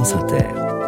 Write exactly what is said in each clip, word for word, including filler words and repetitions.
France Inter.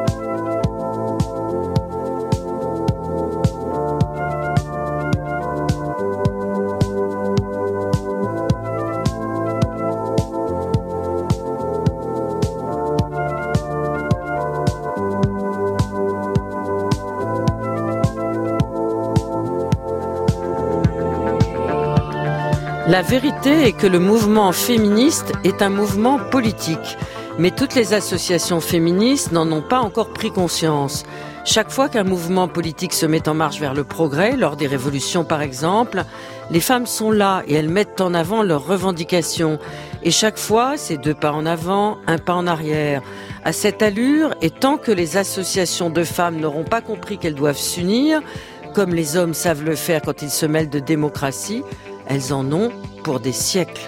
La vérité est que le mouvement féministe est un mouvement politique. Mais toutes les associations féministes n'en ont pas encore pris conscience. Chaque fois qu'un mouvement politique se met en marche vers le progrès, lors des révolutions par exemple, les femmes sont là et elles mettent en avant leurs revendications. Et chaque fois, c'est deux pas en avant, un pas en arrière. À cette allure, et tant que les associations de femmes n'auront pas compris qu'elles doivent s'unir, comme les hommes savent le faire quand ils se mêlent de démocratie, elles en ont pour des siècles.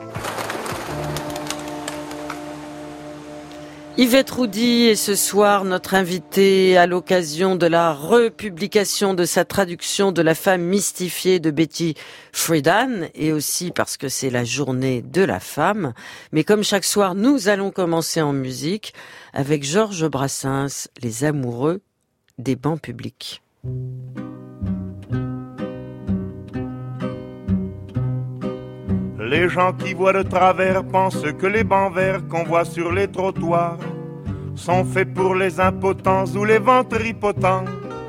Yvette Roudy est ce soir notre invitée à l'occasion de la republication de sa traduction de La femme mystifiée de Betty Friedan et aussi parce que c'est la journée de la femme. Mais comme chaque soir, nous allons commencer en musique avec Georges Brassens, Les amoureux des bancs publics. Les gens qui voient de travers pensent que les bancs verts qu'on voit sur les trottoirs sont faits pour les impotents ou les ventripotents.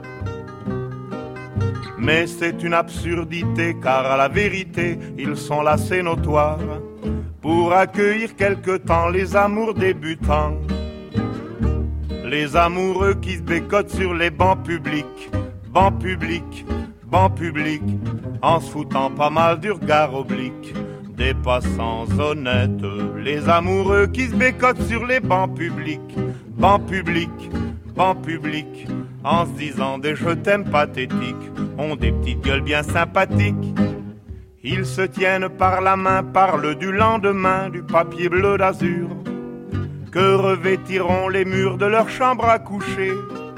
Mais c'est une absurdité, car à la vérité, ils sont là, c'est notoire, pour accueillir quelque temps les amours débutants. Les amoureux qui se bécotent sur les bancs publics, bancs publics, bancs publics, en se foutant pas mal du regard oblique des passants honnêtes. Les amoureux qui se bécotent sur les bancs publics, bancs publics, bancs publics, en se disant des je t'aime pathétiques, ont des petites gueules bien sympathiques. Ils se tiennent par la main, parlent du lendemain, du papier bleu d'azur que revêtiront les murs de leur chambre à coucher.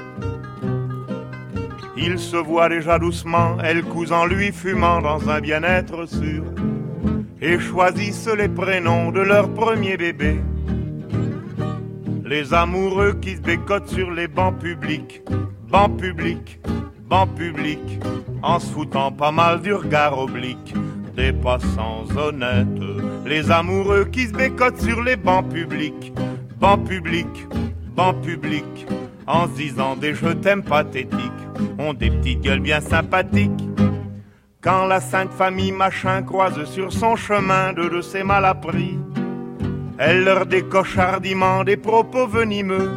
Ils se voient déjà doucement, elle cousant lui fumant dans un bien-être sûr, et choisissent les prénoms de leur premier bébé. Les amoureux qui se bécotent sur les bancs publics, bancs publics, bancs publics, en se foutant pas mal du regard oblique des passants honnêtes. Les amoureux qui se bécotent sur les bancs publics, bancs publics, bancs publics, en se disant des je t'aime pathétiques, ont des petites gueules bien sympathiques. Quand la sainte famille machin croise sur son chemin deux de ses malappris, elle leur décoche hardiment des propos venimeux.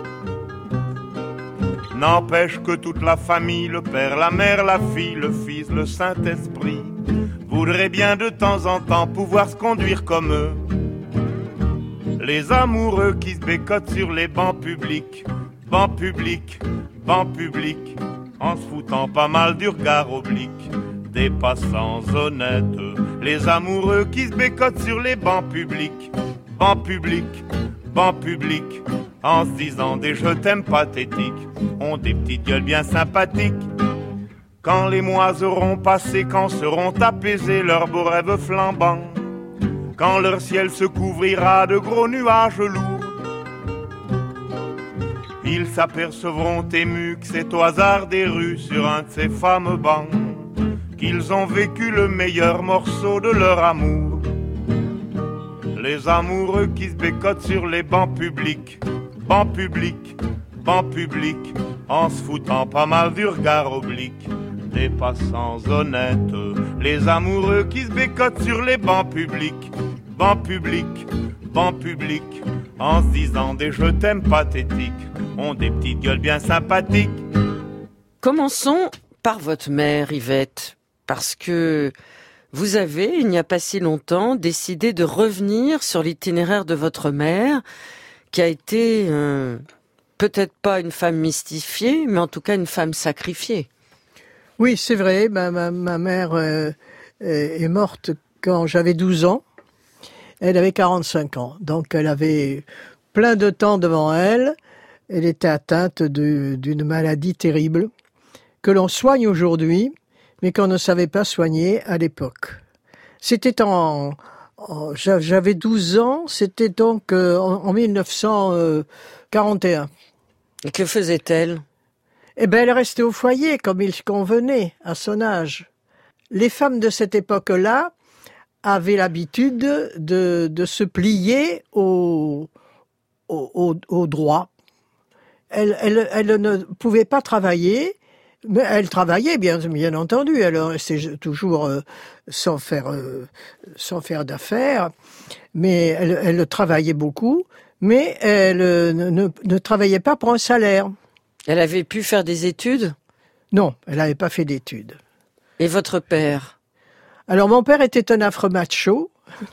N'empêche que toute la famille, le père, la mère, la fille, le fils, le Saint-Esprit, voudraient bien de temps en temps pouvoir se conduire comme eux. Les amoureux qui se bécotent sur les bancs publics, bancs publics, bancs publics, en se foutant pas mal du regard oblique des passants honnêtes. Les amoureux qui se bécotent sur les bancs publics, bancs publics, bancs publics, en se disant des je t'aime pathétiques, ont des petites gueules bien sympathiques. Quand les mois auront passé, quand seront apaisés leurs beaux rêves flambants, quand leur ciel se couvrira de gros nuages lourds, ils s'apercevront émus que c'est au hasard des rues, sur un de ces fameux bancs, qu'ils ont vécu le meilleur morceau de leur amour. Les amoureux qui se bécotent sur les bancs publics, bancs publics, bancs publics, en se foutant pas mal du regard oblique des passants honnêtes. Les amoureux qui se bécotent sur les bancs publics, bancs publics, bancs publics, en se disant des je t'aime pathétiques, ont des petites gueules bien sympathiques. Commençons par votre mère, Yvette, parce que vous avez, il n'y a pas si longtemps, décidé de revenir sur l'itinéraire de votre mère, qui a été euh, peut-être pas une femme mystifiée, mais en tout cas une femme sacrifiée. Oui, c'est vrai, ma, ma, ma mère euh, est morte quand j'avais douze ans. Elle avait quarante-cinq ans, donc elle avait plein de temps devant elle. Elle était atteinte de, d'une maladie terrible que l'on soigne aujourd'hui, mais qu'on ne savait pas soigner à l'époque. C'était en, Oh, j'avais douze ans, c'était donc euh, en, en mille neuf cent quarante et un. Et que faisait-elle? Eh ben, elle restait au foyer, comme il convenait, à son âge. Les femmes de cette époque-là avaient l'habitude de, de se plier au, au, au, au droit. Elle, elle, elle ne pouvait pas travailler, mais elle travaillait, bien, bien entendu. Elle restait toujours euh, sans faire, euh, sans faire d'affaires, mais elle, elle travaillait beaucoup, mais elle euh, ne, ne travaillait pas pour un salaire. Elle avait pu faire des études? Non, elle n'avait pas fait d'études. Et votre père? Alors, mon père était un affreux macho.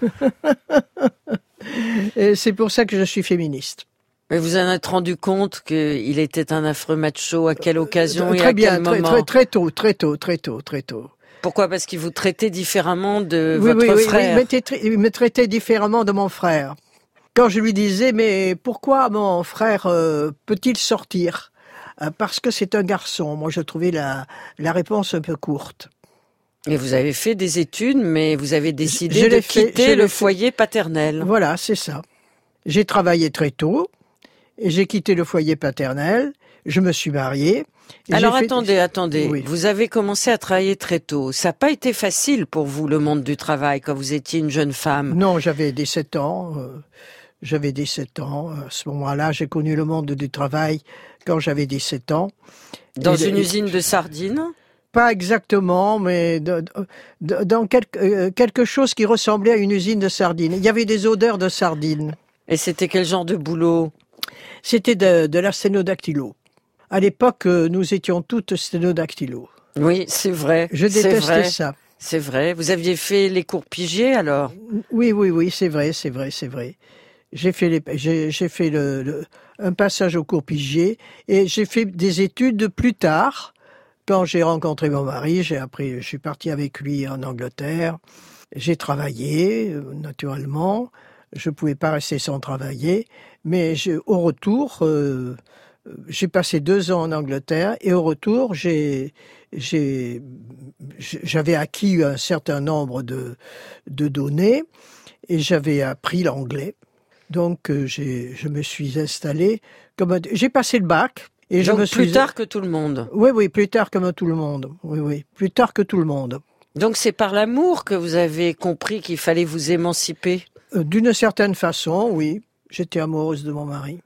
Et c'est pour ça que je suis féministe. Mais vous en êtes rendu compte qu'il était un affreux macho? À quelle occasion euh, et très à bien, quel très, moment? très, très tôt, très tôt, très tôt, très tôt. Pourquoi? Parce qu'il vous traitait différemment de oui, votre oui, frère? Oui, oui, il me traitait différemment de mon frère. Quand je lui disais, mais pourquoi mon frère euh, peut-il sortir? Parce que c'est un garçon. Moi, je trouvais la, la réponse un peu courte. Et vous avez fait des études, mais vous avez décidé je de fait, quitter le foyer paternel. Voilà, c'est ça. J'ai travaillé très tôt, et j'ai quitté le foyer paternel, je me suis mariée. Alors fait... attendez, attendez, oui. Vous avez commencé à travailler très tôt. Ça n'a pas été facile pour vous, le monde du travail, quand vous étiez une jeune femme? Non, j'avais dix-sept ans. Euh, j'avais dix-sept ans. À ce moment-là, j'ai connu le monde du travail quand j'avais dix-sept ans. Dans et, une et, usine de sardines? Pas exactement, mais de, de, dans quelque, euh, quelque chose qui ressemblait à une usine de sardines. Il y avait des odeurs de sardines. Et c'était quel genre de boulot? C'était de, de la sténodactylo. À l'époque, nous étions toutes sténodactylo. Oui, c'est vrai. Je détestais vrai. ça. C'est vrai. Vous aviez fait les cours Piget, alors? Oui, oui, oui, c'est vrai, c'est vrai, c'est vrai. J'ai fait, les, j'ai, j'ai fait le, le, un passage au cours Piget et j'ai fait des études plus tard. Quand j'ai rencontré mon mari, j'ai après, je suis parti avec lui en Angleterre. J'ai travaillé, euh, naturellement. Je pouvais pas rester sans travailler. Mais je, au retour, euh, j'ai passé deux ans en Angleterre et au retour, j'ai, j'ai, j'avais acquis un certain nombre de, de données et j'avais appris l'anglais. Donc, euh, j'ai, je me suis installé comme un, j'ai passé le bac. Et je donc me plus suis... tard que tout le monde. Oui, oui, plus tard que tout le monde. Oui, oui, plus tard que tout le monde. Donc c'est par l'amour que vous avez compris qu'il fallait vous émanciper? Euh, d'une certaine façon, oui. J'étais amoureuse de mon mari.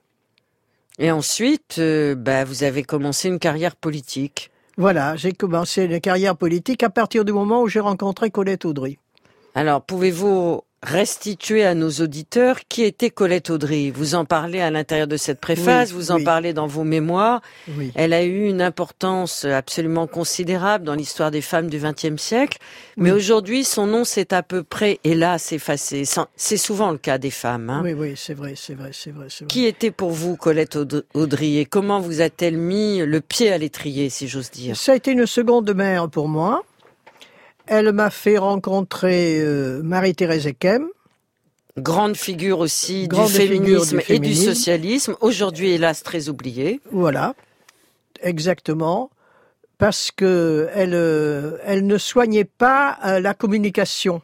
Et ensuite, euh, bah, vous avez commencé une carrière politique. Voilà, j'ai commencé une carrière politique à partir du moment où j'ai rencontré Colette Audry. Alors, pouvez-vous restituer à nos auditeurs qui était Colette Audry? Vous en parlez à l'intérieur de cette préface, oui, vous en oui. parlez dans vos mémoires. Oui. Elle a eu une importance absolument considérable dans l'histoire des femmes du vingtième siècle. Mais oui. aujourd'hui, son nom s'est à peu près, hélas, effacé. C'est souvent le cas des femmes. Hein. Oui, oui, c'est vrai, c'est vrai, c'est vrai, c'est vrai. Qui était pour vous Colette Audry et comment vous a-t-elle mis le pied à l'étrier, si j'ose dire? Ça a été une seconde mère pour moi. Elle m'a fait rencontrer euh, Marie-Thérèse Ekem. Grande figure aussi Grande du, féminisme figure du féminisme et du socialisme, aujourd'hui hélas très oubliée. Voilà, exactement, parce que elle, euh, elle ne soignait pas euh, la communication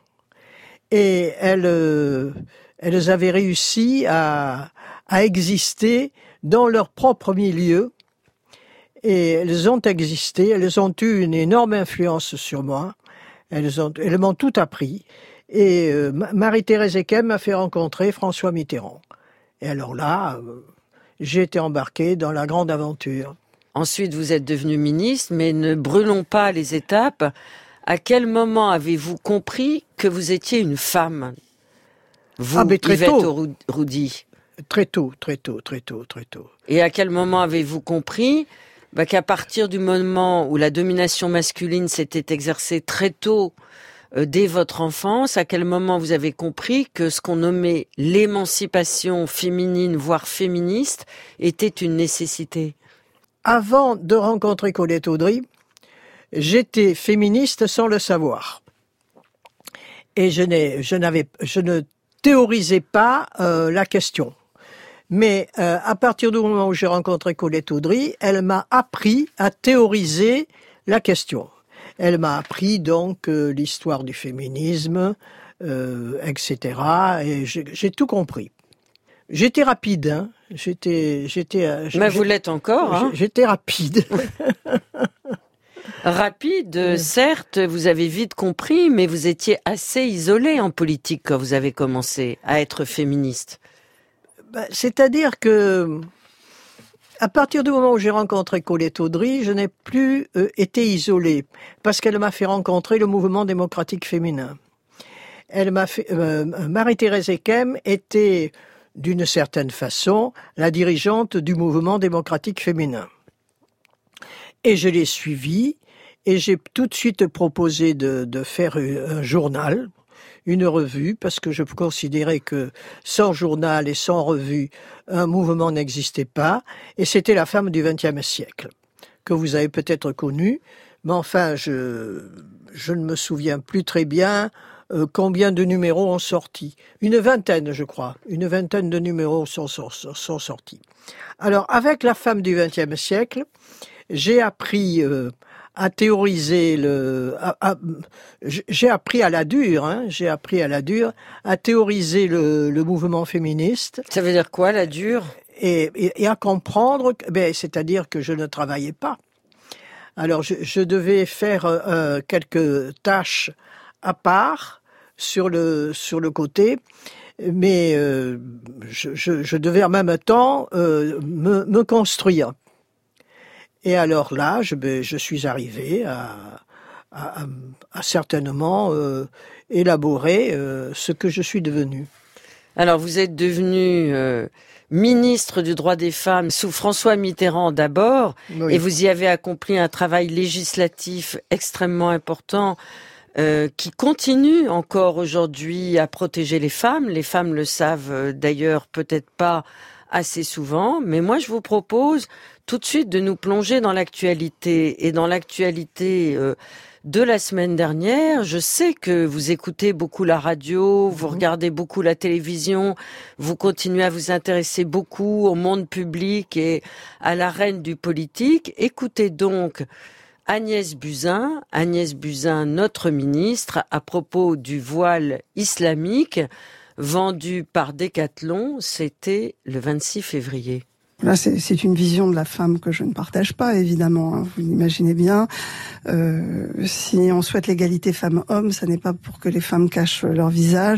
et elle, euh, elles avaient réussi à, à exister dans leur propre milieu et elles ont existé, elles ont eu une énorme influence sur moi. Elles, ont, elles m'ont tout appris. Et euh, Marie-Thérèse Ekem m'a fait rencontrer François Mitterrand. Et alors là, euh, j'ai été embarqué dans la grande aventure. Ensuite, vous êtes devenu ministre, mais ne brûlons pas les étapes. À quel moment avez-vous compris que vous étiez une femme? Vous, ah, mais très Yvette tôt. Roudy. Très tôt, très tôt, très tôt, très tôt. Et à quel moment avez-vous compris bah, qu'à partir du moment où la domination masculine s'était exercée très tôt, euh, dès votre enfance, à quel moment vous avez compris que ce qu'on nommait l'émancipation féminine, voire féministe, était une nécessité? Avant de rencontrer Colette Audry, j'étais féministe sans le savoir. Et je, n'ai, je, n'avais, je ne théorisais pas euh, la question. Mais euh, à partir du moment où j'ai rencontré Colette Audry, elle m'a appris à théoriser la question. Elle m'a appris donc euh, l'histoire du féminisme, euh, et cetera. Et j'ai, j'ai tout compris. J'étais rapide, hein. J'étais, j'étais. Mais j'ai, vous l'êtes encore, hein. J'étais rapide. Rapide, oui. Certes, vous avez vite compris, mais vous étiez assez isolée en politique quand vous avez commencé à être féministe. Ben, c'est-à-dire que, à partir du moment où j'ai rencontré Colette Audry, je n'ai plus euh, été isolée, parce qu'elle m'a fait rencontrer le mouvement démocratique féminin. Elle m'a fait, euh, Marie-Thérèse Ekem était, d'une certaine façon, la dirigeante du mouvement démocratique féminin. Et je l'ai suivie, et j'ai tout de suite proposé de, de faire un journal, une revue, parce que je considérais que sans journal et sans revue, un mouvement n'existait pas, et c'était la femme du vingtième siècle, que vous avez peut-être connue, mais enfin, je, je ne me souviens plus très bien euh, combien de numéros ont sorti. Une vingtaine, je crois, une vingtaine de numéros sont, sont, sont sortis. Alors, avec la femme du vingtième siècle, j'ai appris euh, à théoriser le, à, à, j'ai appris à la dure, hein, j'ai appris à la dure à théoriser le, le mouvement féministe. Ça veut dire quoi, la dure? Et, et, et à comprendre, ben, c'est-à-dire que je ne travaillais pas. Alors, je, je devais faire euh, quelques tâches à part sur le sur le côté, mais euh, je, je, je devais en même temps euh, me, me construire. Et alors là, je, ben, je suis arrivé à, à, à, à certainement euh, élaborer euh, ce que je suis devenu. Alors, vous êtes devenu euh, ministre du droit des femmes sous François Mitterrand d'abord, oui. Et vous y avez accompli un travail législatif extrêmement important euh, qui continue encore aujourd'hui à protéger les femmes. Les femmes le savent euh, d'ailleurs peut-être pas assez souvent, mais moi je vous propose tout de suite de nous plonger dans l'actualité. Et dans l'actualité euh, de la semaine dernière, je sais que vous écoutez beaucoup la radio, vous regardez beaucoup la télévision, vous continuez à vous intéresser beaucoup au monde public et à l'arène du politique. Écoutez donc Agnès Buzyn, Agnès Buzyn, notre ministre, à propos du voile islamique vendu par Decathlon, c'était le vingt-six février. Là, c'est, c'est une vision de la femme que je ne partage pas, évidemment. Hein, vous l'imaginez bien. Euh, si on souhaite l'égalité femmes-hommes, ça n'est pas pour que les femmes cachent leur visage.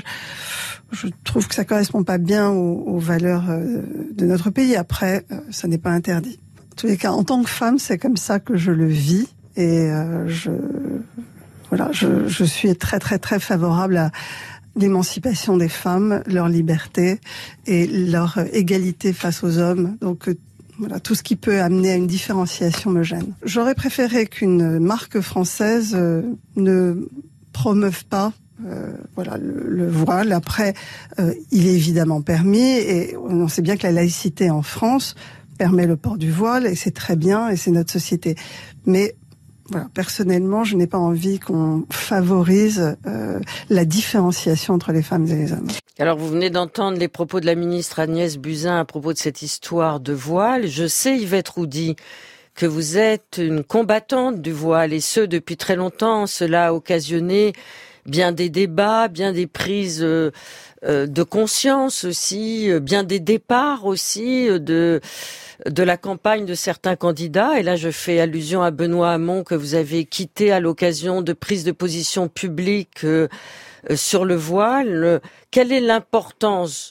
Je trouve que ça correspond pas bien aux, aux valeurs euh, de notre pays. Après, euh, ça n'est pas interdit. En tous les cas, en tant que femme, c'est comme ça que je le vis. Et euh, je, voilà, je, je suis très, très, très favorable à l'émancipation des femmes, leur liberté et leur égalité face aux hommes. Donc voilà, tout ce qui peut amener à une différenciation me gêne. J'aurais préféré qu'une marque française euh, ne promeuve pas euh, voilà le, le voile. Après, euh, il est évidemment permis et on sait bien que la laïcité en France permet le port du voile et c'est très bien et c'est notre société. Mais voilà, personnellement, je n'ai pas envie qu'on favorise euh, la différenciation entre les femmes et les hommes. Alors, vous venez d'entendre les propos de la ministre Agnès Buzyn à propos de cette histoire de voile. Je sais, Yvette Roudy, que vous êtes une combattante du voile, et ce, depuis très longtemps. Cela a occasionné bien des débats, bien des prises euh, de conscience aussi, bien des départs aussi de... de la campagne de certains candidats. Et là, je fais allusion à Benoît Hamon, que vous avez quitté à l'occasion de prises de position publiques euh, sur le voile. Quelle est l'importance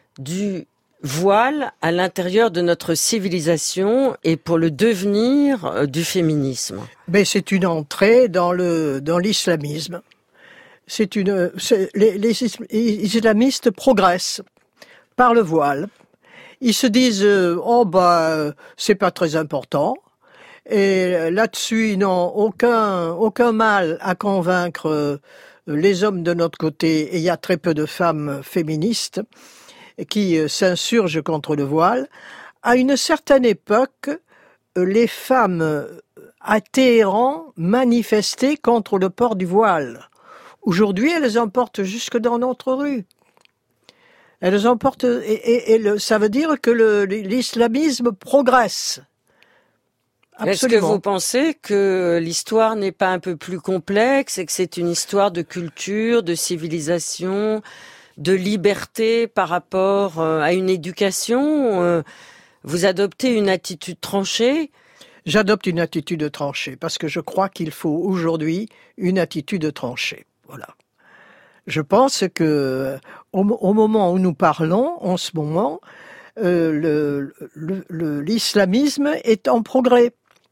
du voile à l'intérieur de notre civilisation et pour le devenir euh, du féminisme? Mais c'est une entrée dans le dans l'islamisme. C'est une c'est, les, les islamistes progressent par le voile. Ils se disent euh, oh bah c'est pas très important et là-dessus ils n'ont aucun aucun mal à convaincre euh, les hommes de notre côté, et il y a très peu de femmes féministes qui euh, s'insurgent contre le voile. À une certaine époque, euh, les femmes à Téhéran manifestaient contre le port du voile. Aujourd'hui, elles en portent jusque dans notre rue. Elles emportent, et, et, et le, ça veut dire que le, l'islamisme progresse. Absolument. Est-ce que vous pensez que l'histoire n'est pas un peu plus complexe et que c'est une histoire de culture, de civilisation, de liberté par rapport à une éducation? Vous adoptez une attitude tranchée? J'adopte une attitude tranchée parce que je crois qu'il faut aujourd'hui une attitude tranchée. Voilà. Je pense que au, au moment où nous parlons, en ce moment, euh, le, le, le, l'islamisme est en progrès.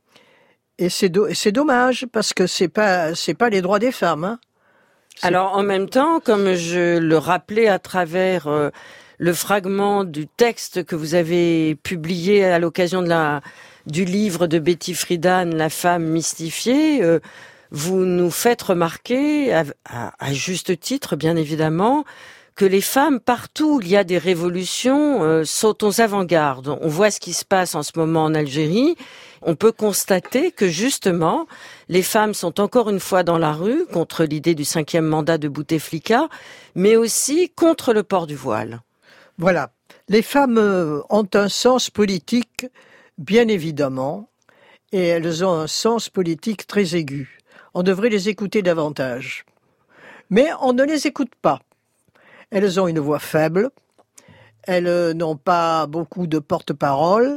Et c'est, do, c'est dommage parce que c'est pas c'est pas les droits des femmes. Hein. Alors en même temps, comme je le rappelais à travers euh, le fragment du texte que vous avez publié à l'occasion de la du livre de Betty Friedan, La femme mystifiée, euh, vous nous faites remarquer, à, à, à juste titre bien évidemment, que les femmes, partout où il y a des révolutions, euh, sautent aux avant-gardes. On voit ce qui se passe en ce moment en Algérie. On peut constater que justement, les femmes sont encore une fois dans la rue contre l'idée du cinquième mandat de Bouteflika, mais aussi contre le port du voile. Voilà. Les femmes ont un sens politique, bien évidemment, et elles ont un sens politique très aigu. On devrait les écouter davantage. Mais on ne les écoute pas. Elles ont une voix faible, elles n'ont pas beaucoup de porte-parole,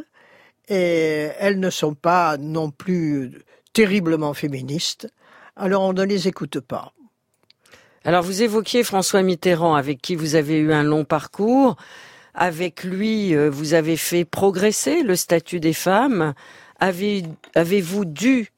et elles ne sont pas non plus terriblement féministes, alors on ne les écoute pas. Alors vous évoquiez François Mitterrand, avec qui vous avez eu un long parcours. Avec lui, vous avez fait progresser le statut des femmes. Avez, avez-vous dû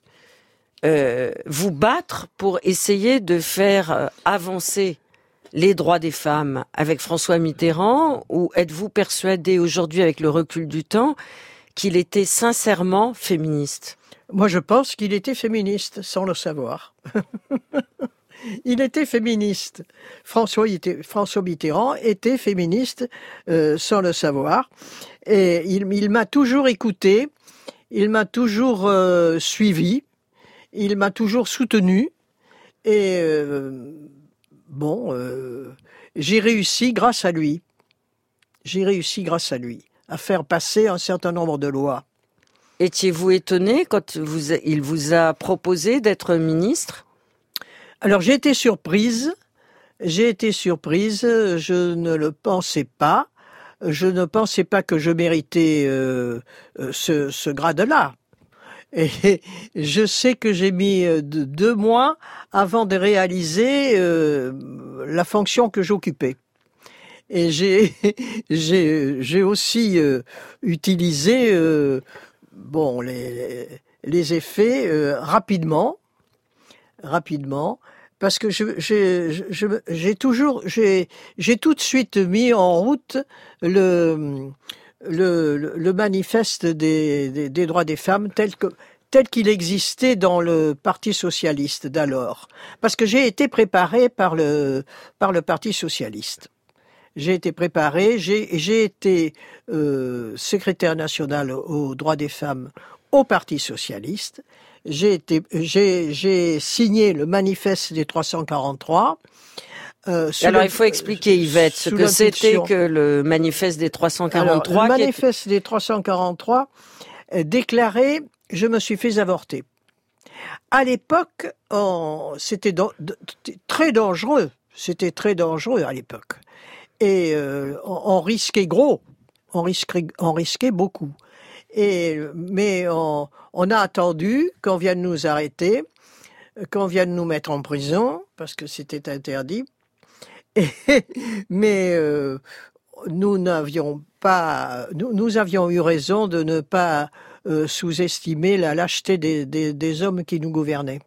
euh, vous battre pour essayer de faire avancer les droits des femmes avec François Mitterrand, ou êtes-vous persuadé aujourd'hui, avec le recul du temps, qu'il était sincèrement féministe? Moi, je pense qu'il était féministe, sans le savoir. Il était féministe. François, était, François Mitterrand était féministe, euh, sans le savoir. Et il, il m'a toujours écouté, il m'a toujours euh, suivi, il m'a toujours soutenu. Et euh, bon, euh, j'ai réussi grâce à lui. J'ai réussi grâce à lui à faire passer un certain nombre de lois. Étiez-vous étonné quand vous, il vous a proposé d'être ministre? Alors j'ai été surprise, j'ai été surprise, je ne le pensais pas, je ne pensais pas que je méritais euh, ce, ce grade-là. Et je sais que j'ai mis deux mois avant de réaliser euh, la fonction que j'occupais. Et j'ai j'ai j'ai aussi euh, utilisé euh, bon les les effets euh, rapidement rapidement parce que je j'ai je, j'ai toujours j'ai j'ai tout de suite mis en route le le le manifeste des des, des droits des femmes tel que tel qu'il existait dans le Parti socialiste d'alors, parce que j'ai été préparé par le par le Parti socialiste. J'ai été préparé, j'ai, j'ai été euh, secrétaire national aux droits des femmes au Parti socialiste. J'ai été, j'ai, j'ai signé le manifeste des trois cent quarante-trois. Euh, Alors il faut expliquer, Yvette, ce que c'était que le manifeste des trois cent quarante-trois. Alors, le manifeste était... des trois cent quarante-trois euh, déclarait « Je me suis fait avorter ». À l'époque, on, c'était do, de, très dangereux. C'était très dangereux à l'époque. Et euh, on, on risquait gros, on risquait, on risquait beaucoup. Et mais on, on a attendu qu'on vienne nous arrêter, qu'on vienne nous mettre en prison parce que c'était interdit. Et, mais euh, nous n'avions pas, nous, nous avions eu raison de ne pas euh, sous-estimer la lâcheté des, des, des hommes qui nous gouvernaient.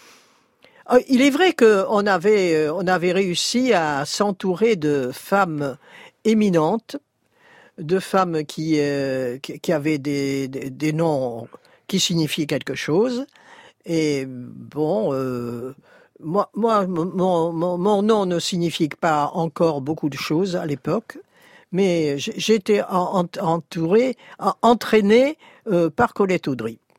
Il est vrai qu'on avait, on avait réussi à s'entourer de femmes éminentes, de femmes qui, euh, qui avaient des, des, des noms qui signifiaient quelque chose. Et bon, euh, moi, moi mon, mon, mon nom ne signifiait pas encore beaucoup de choses à l'époque, mais j'étais entouré, entraîné euh, par Colette Audry.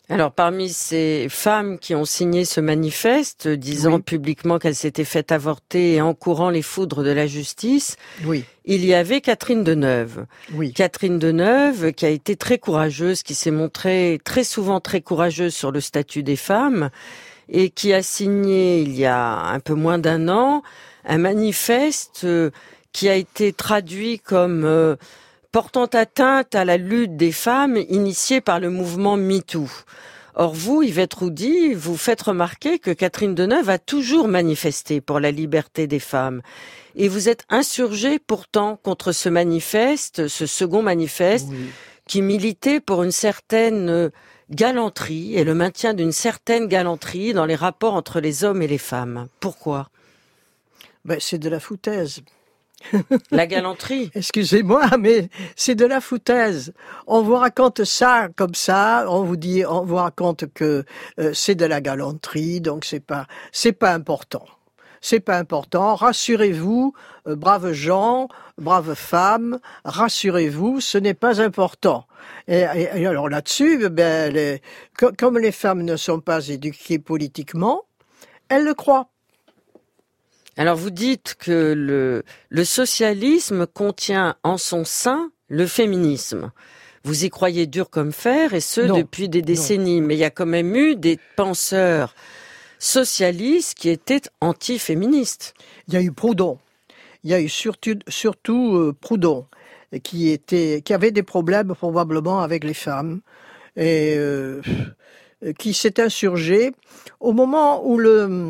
Alors, parmi ces femmes qui ont signé ce manifeste, disant oui. publiquement qu'elles s'étaient faites avorter et encourant les foudres de la justice, oui. il y avait Catherine Deneuve. Oui. Catherine Deneuve, qui a été très courageuse, qui s'est montrée très souvent très courageuse sur le statut des femmes, et qui a signé, il y a un peu moins d'un an, un manifeste qui a été traduit comme... Euh, portant atteinte à la lutte des femmes initiée par le mouvement MeToo. Or vous, Yvette Roudy, vous faites remarquer que Catherine Deneuve a toujours manifesté pour la liberté des femmes. Et vous êtes insurgée pourtant contre ce manifeste, ce second manifeste, oui. qui militait pour une certaine galanterie et le maintien d'une certaine galanterie dans les rapports entre les hommes et les femmes. Pourquoi ? Ben, c'est de la foutaise. La galanterie. Excusez-moi, mais c'est de la foutaise. On vous raconte ça comme ça, on vous dit, on vous raconte que euh, c'est de la galanterie, donc c'est pas, c'est pas important. C'est pas important. Rassurez-vous, euh, braves gens, braves femmes, rassurez-vous, ce n'est pas important. Et, et, et alors là-dessus, ben, les, comme les femmes ne sont pas éduquées politiquement, elles le croient. Alors vous dites que le, le socialisme contient en son sein le féminisme. Vous y croyez dur comme fer, et ce non, depuis des décennies. Non. Mais il y a quand même eu des penseurs socialistes qui étaient anti-féministes. Il y a eu Proudhon. Il y a eu surtout, surtout euh, Proudhon, qui, était, qui avait des problèmes probablement avec les femmes, et euh, qui s'est insurgé au moment où le...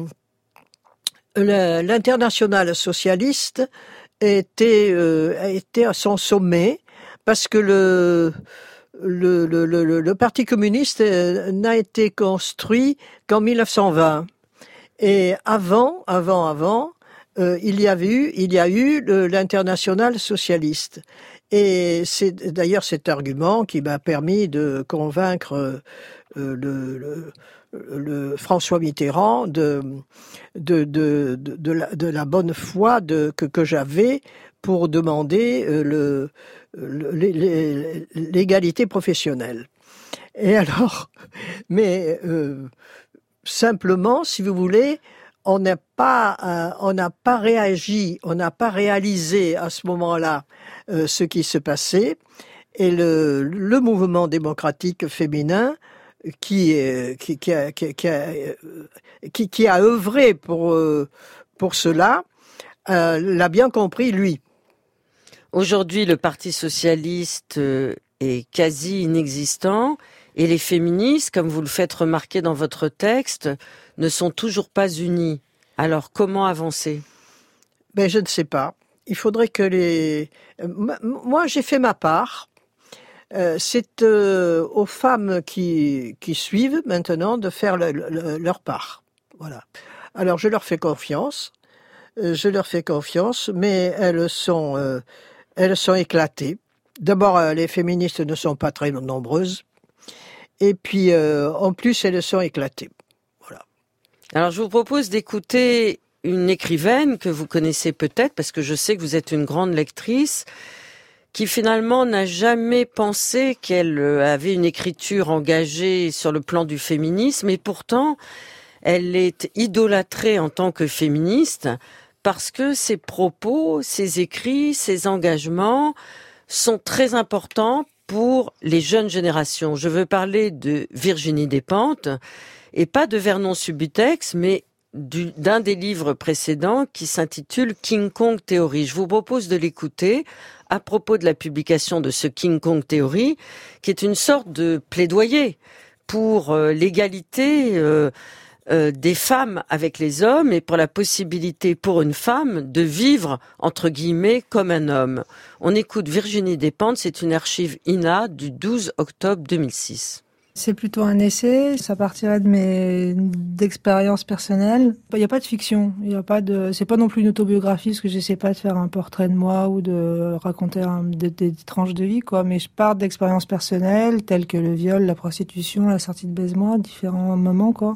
l'internationale socialiste était, euh, était à son sommet parce que le, le, le, le, le Parti communiste n'a été construit qu'en mille neuf cent vingt. Et avant, avant, avant, euh, il y avait eu, il y a eu le, l'internationale socialiste. Et c'est d'ailleurs cet argument qui m'a permis de convaincre euh, le, le le François Mitterrand de de de de, de, la, de la bonne foi de que que j'avais pour demander euh, le, le l'égalité professionnelle. Et alors, mais euh, simplement, si vous voulez, on n'a pas euh, on n'a pas réagi, on n'a pas réalisé à ce moment-là euh, ce qui se passait, et le le mouvement démocratique féminin Qui, qui, qui, a, qui, qui, a, qui, qui a œuvré pour, pour cela, euh, l'a bien compris, lui. Aujourd'hui, le Parti socialiste est quasi inexistant et les féministes, comme vous le faites remarquer dans votre texte, ne sont toujours pas unis. Alors, comment avancer ? Ben, je ne sais pas. Il faudrait que les... Moi, j'ai fait ma part. Euh, c'est euh, aux femmes qui, qui suivent maintenant de faire le, le, leur part. Voilà. Alors je leur fais confiance, euh, je leur fais confiance, mais elles sont, euh, elles sont éclatées. D'abord, euh, les féministes ne sont pas très nombreuses, et puis euh, en plus elles sont éclatées. Voilà. Alors je vous propose d'écouter une écrivaine que vous connaissez peut-être, parce que je sais que vous êtes une grande lectrice, qui finalement n'a jamais pensé qu'elle avait une écriture engagée sur le plan du féminisme, et pourtant elle est idolâtrée en tant que féministe parce que ses propos, ses écrits, ses engagements sont très importants pour les jeunes générations. Je veux parler de Virginie Despentes, et pas de Vernon Subutex, mais du, d'un des livres précédents qui s'intitule King Kong Theory. Je vous propose de l'écouter à propos de la publication de ce King Kong Theory, qui est une sorte de plaidoyer pour euh, l'égalité euh, euh, des femmes avec les hommes et pour la possibilité pour une femme de vivre, entre guillemets, comme un homme. On écoute Virginie Despentes, c'est une archive I N A du douze octobre deux mille six. C'est plutôt un essai, ça partirait de mes d'expériences personnelles. Il n'y a pas de fiction, il y a pas de, c'est pas non plus une autobiographie, parce que j'essaie pas de faire un portrait de moi ou de raconter un, des, des tranches de vie, quoi. Mais je pars d'expériences personnelles, telles que le viol, la prostitution, la sortie de baise-moi, différents moments, quoi.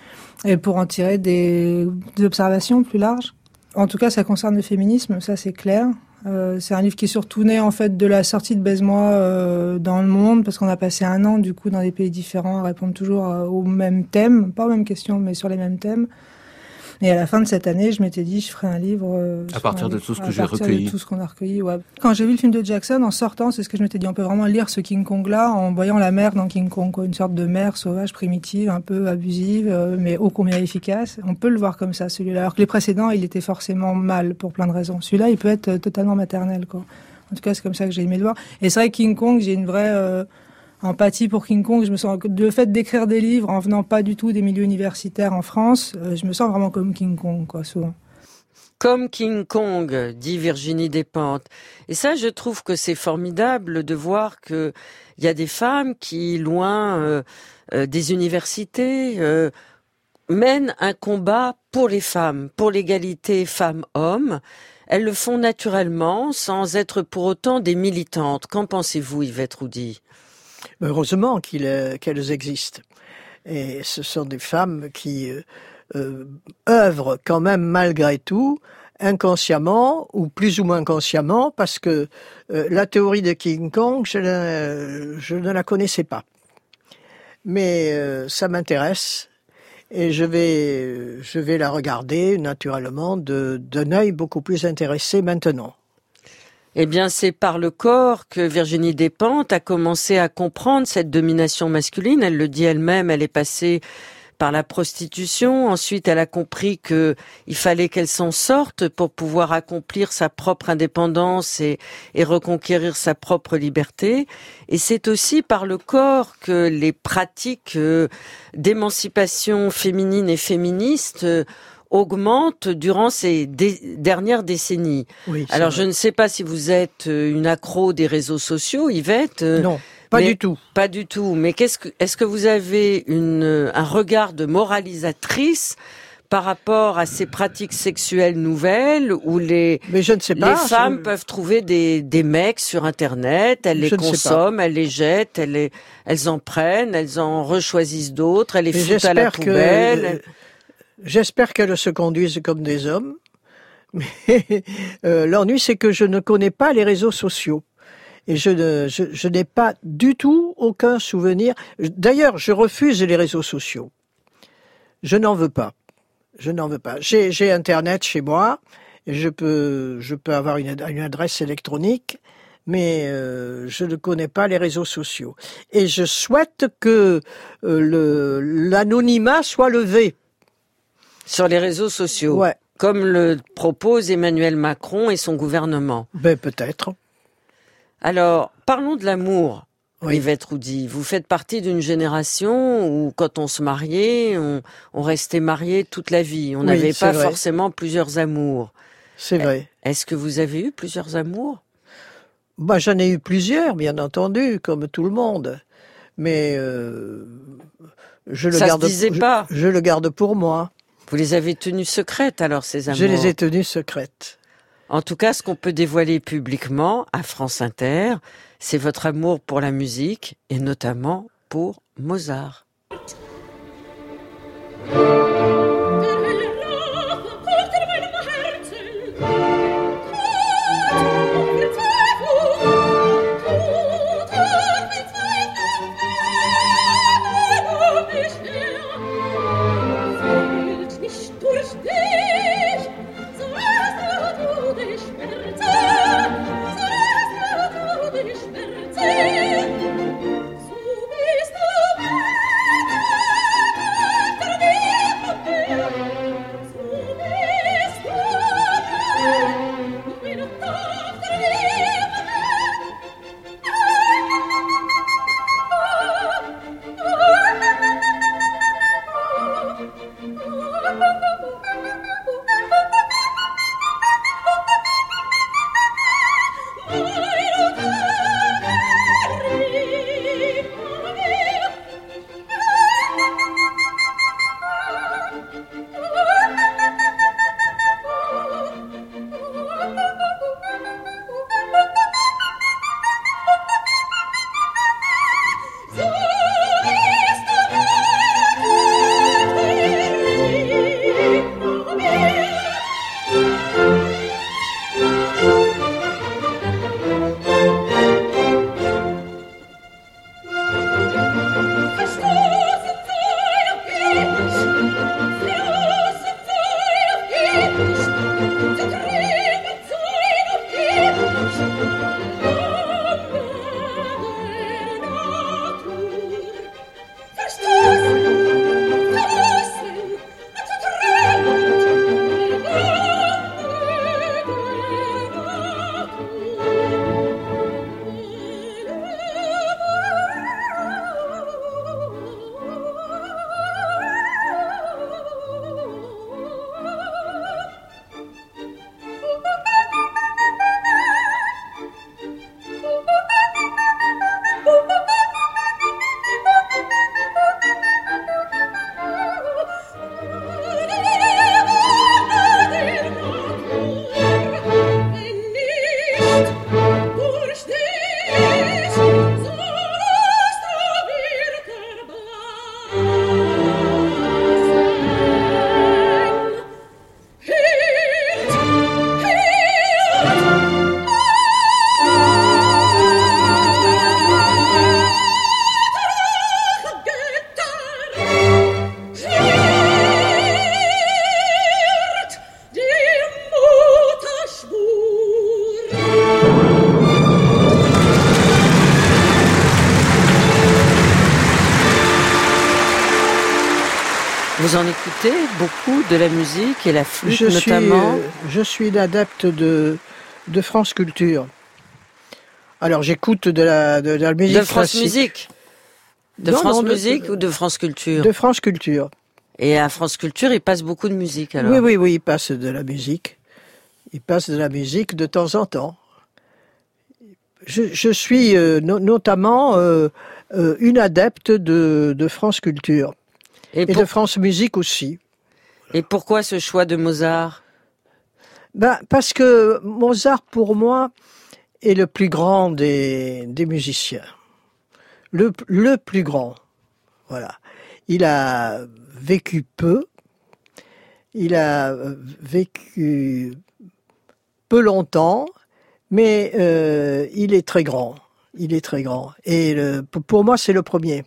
Et pour en tirer des, des observations plus larges. En tout cas, ça concerne le féminisme, ça c'est clair. Euh, c'est un livre qui est surtout né en fait de la sortie de Baise-moi euh, dans le monde, parce qu'on a passé un an du coup dans des pays différents à répondre toujours euh, aux mêmes thèmes, pas aux mêmes questions, mais sur les mêmes thèmes. Et à la fin de cette année, je m'étais dit, je ferai un livre... Euh, à partir de livre, tout ce que à j'ai recueilli. À partir de tout ce qu'on a recueilli, ouais. Quand j'ai vu le film de Jackson, en sortant, c'est ce que je m'étais dit, on peut vraiment lire ce King Kong-là en voyant la mer dans King Kong, quoi. Une sorte de mer sauvage, primitive, un peu abusive, euh, mais ô combien efficace. On peut le voir comme ça, celui-là. Alors que les précédents, il était forcément mal, pour plein de raisons. Celui-là, il peut être totalement maternel, quoi. En tout cas, c'est comme ça que j'ai aimé le voir. Et c'est vrai que King Kong, j'ai une vraie... Euh, empathie pour King Kong. Je me sens, le fait d'écrire des livres en venant pas du tout des milieux universitaires en France, euh, je me sens vraiment comme King Kong, quoi, souvent. Comme King Kong, dit Virginie Despentes. Et ça, je trouve que c'est formidable de voir que il y a des femmes qui, loin euh, euh, des universités, euh, mènent un combat pour les femmes, pour l'égalité femmes-hommes. Elles le font naturellement, sans être pour autant des militantes. Qu'en pensez-vous, Yvette Roudy ? Heureusement qu'il, euh, qu'elles existent. Et ce sont des femmes qui euh, euh, œuvrent quand même malgré tout, inconsciemment ou plus ou moins consciemment, parce que euh, la théorie de King Kong, je ne, je ne la connaissais pas. Mais euh, ça m'intéresse et je vais, je vais la regarder naturellement de, d'un œil beaucoup plus intéressé maintenant. Eh bien, c'est par le corps que Virginie Despentes a commencé à comprendre cette domination masculine. Elle le dit elle-même, elle est passée par la prostitution. Ensuite, elle a compris que il fallait qu'elle s'en sorte pour pouvoir accomplir sa propre indépendance et, et reconquérir sa propre liberté. Et c'est aussi par le corps que les pratiques euh, d'émancipation féminine et féministe euh, augmente durant ces dé- dernières décennies. Oui, alors, vrai. Je ne sais pas si vous êtes une accro des réseaux sociaux, Yvette. Non, pas du tout. Pas du tout. Mais qu'est-ce que, est-ce que vous avez une, un regard de moralisatrice par rapport à ces pratiques sexuelles nouvelles où les, Mais je ne sais pas, les femmes je... peuvent trouver des, des mecs sur Internet, elles les consomment, elles les jettent, elles, les, elles en prennent, elles en rechoisissent d'autres, elles les Mais foutent à la poubelle. Que... J'espère qu'elles se conduisent comme des hommes, mais euh, l'ennui c'est que je ne connais pas les réseaux sociaux et je, ne, je, je n'ai pas du tout aucun souvenir. D'ailleurs, je refuse les réseaux sociaux. Je n'en veux pas. Je n'en veux pas. J'ai, j'ai Internet chez moi et je peux, je peux avoir une, une adresse électronique, mais euh, je ne connais pas les réseaux sociaux. Et je souhaite que euh, le, l'anonymat soit levé. Sur les réseaux sociaux, ouais. Comme le propose Emmanuel Macron et son gouvernement. Ben peut-être. Alors, parlons de l'amour, oui. Yvette Roudy. Vous faites partie d'une génération où, quand on se mariait, on, on restait marié toute la vie. On n'avait oui, pas vrai. forcément plusieurs amours. C'est vrai. Est-ce que vous avez eu plusieurs amours ? Bah, j'en ai eu plusieurs, bien entendu, comme tout le monde. Mais euh, je le Ça garde. Se disait je, pas. Je le garde pour moi. Vous les avez tenues secrètes, alors, ces amours ? Je les ai tenues secrètes. En tout cas, ce qu'on peut dévoiler publiquement à France Inter, c'est votre amour pour la musique, et notamment pour Mozart. So bist du Vous en écoutez beaucoup de la musique et la flûte je notamment suis, euh, Je suis une adepte de, de France Culture. Alors j'écoute de la, de, de la musique De France classique. Musique De non, France non, de, Musique de, ou de France Culture De France Culture. Et à France Culture, il passe beaucoup de musique alors? Oui, oui, oui, il passe de la musique. Il passe de la musique de temps en temps. Je, je suis euh, no, notamment euh, euh, une adepte de, de France Culture. Et, et pour... de France Musique aussi. Et pourquoi ce choix de Mozart? Ben, parce que Mozart, pour moi, est le plus grand des, des musiciens. Le, le plus grand. Voilà. Il a vécu peu. Il a vécu peu longtemps, mais euh, il est très grand. Il est très grand. Et le, pour moi, c'est le premier.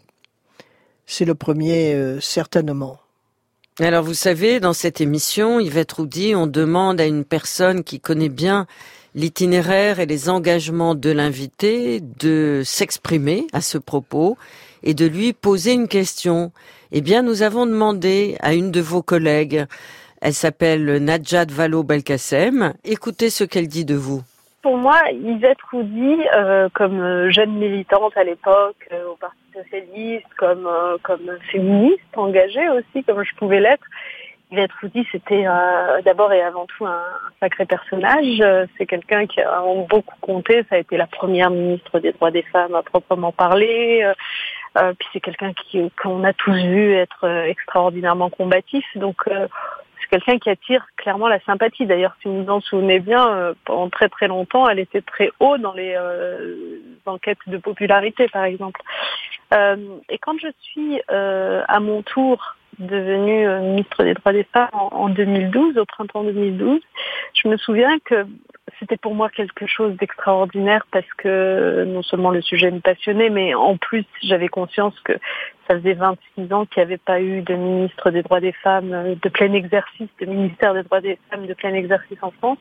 C'est le premier, euh, certainement. Alors, vous savez, dans cette émission, Yvette Roudy, on demande à une personne qui connaît bien l'itinéraire et les engagements de l'invité de s'exprimer à ce propos et de lui poser une question. Eh bien, nous avons demandé à une de vos collègues, elle s'appelle Najat Vallaud-Belkacem, écoutez ce qu'elle dit de vous. Pour moi, Yvette Roudy, euh, comme jeune militante à l'époque euh, au Parti socialiste, comme euh, comme féministe engagée aussi, comme je pouvais l'être, Yvette Roudy, c'était euh, d'abord et avant tout un, un sacré personnage. Euh, c'est quelqu'un qui a beaucoup compté. Ça a été la première ministre des droits des femmes à proprement parler. Euh, euh, puis c'est quelqu'un qui qu'on a tous vu être euh, extraordinairement combatif. Donc euh, c'est quelqu'un qui attire clairement la sympathie. D'ailleurs, si vous vous en souvenez bien, euh, pendant très très longtemps, elle était très haut dans les euh, enquêtes de popularité, par exemple. Euh, et quand je suis euh, à mon tour devenue euh, ministre des droits des femmes en, en deux mille douze, au printemps deux mille douze, je me souviens que c'était pour moi quelque chose d'extraordinaire parce que non seulement le sujet me passionnait, mais en plus j'avais conscience que ça faisait vingt-six ans qu'il n'y avait pas eu de ministre des droits des femmes de plein exercice, de ministère des droits des femmes de plein exercice en France.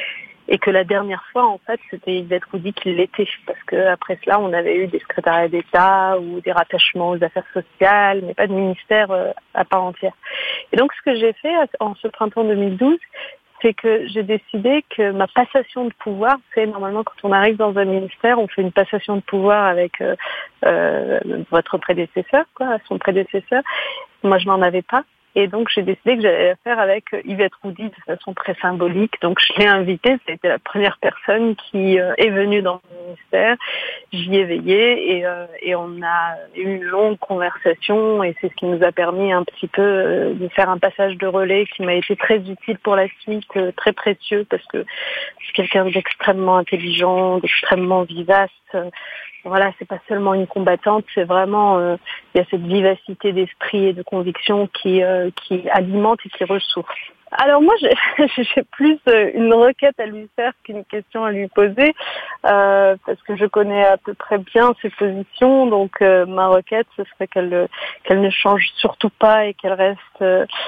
Et que la dernière fois, en fait, c'était Yvette Roudy qui l'était. Parce que après cela, on avait eu des secrétariats d'État ou des rattachements aux affaires sociales, mais pas de ministère euh, à part entière. Et donc, ce que j'ai fait en ce printemps deux mille douze, c'est que j'ai décidé que ma passation de pouvoir, c'est normalement quand on arrive dans un ministère, on fait une passation de pouvoir avec euh, euh, votre prédécesseur, quoi, son prédécesseur. Moi, je n'en avais pas. Et donc, j'ai décidé que j'allais la faire avec Yvette Roudy de façon très symbolique. Donc, je l'ai invitée. Ça a été la première personne qui euh, est venue dans le ministère. J'y ai veillé et, euh, et on a eu une longue conversation et c'est ce qui nous a permis un petit peu euh, de faire un passage de relais qui m'a été très utile pour la suite, euh, très précieux parce que c'est quelqu'un d'extrêmement intelligent, d'extrêmement vivace. Euh, Voilà, c'est pas seulement une combattante, c'est vraiment euh, il y a cette vivacité d'esprit et de conviction qui euh, qui alimente et qui ressource. Alors moi, j'ai, j'ai plus une requête à lui faire qu'une question à lui poser, euh, parce que je connais à peu près bien ses positions. Donc euh, ma requête, ce serait qu'elle qu'elle ne change surtout pas et qu'elle reste